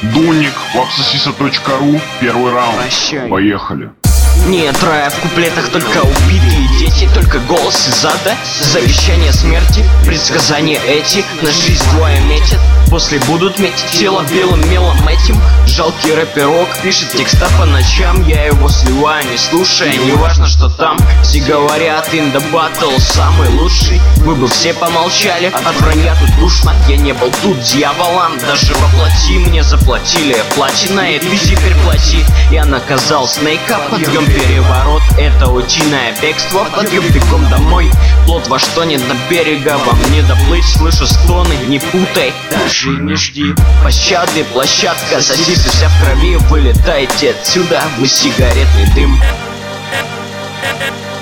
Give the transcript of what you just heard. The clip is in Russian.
Дуник, вапсосиса.ру, первый раунд. Прощай. Поехали. Нет рая в куплетах, только убитые дети, только голос из ада, завещание смерти, предсказания эти, на жизнь двое метят. После будут метить тело белым мелом этим. Жалкий рэперок пишет текста по ночам, я его сливаю, не слушая, не важно, что там. Все говорят, in the battle самый лучший. Вы бы все помолчали, от вранья тут душно. Я не был тут дьяволом, даже воплоти мне заплатили. Платина и ты теперь плати. Я наказал Снейка, подъем переворот, это утиное бегство. Подъем бегом домой, плот во что нет до берега, вам не доплыть, слышу стоны, не путай, даже не жди пощады. Площадка, сосисы вся в крови, вылетайте отсюда, вы сигаретный дым.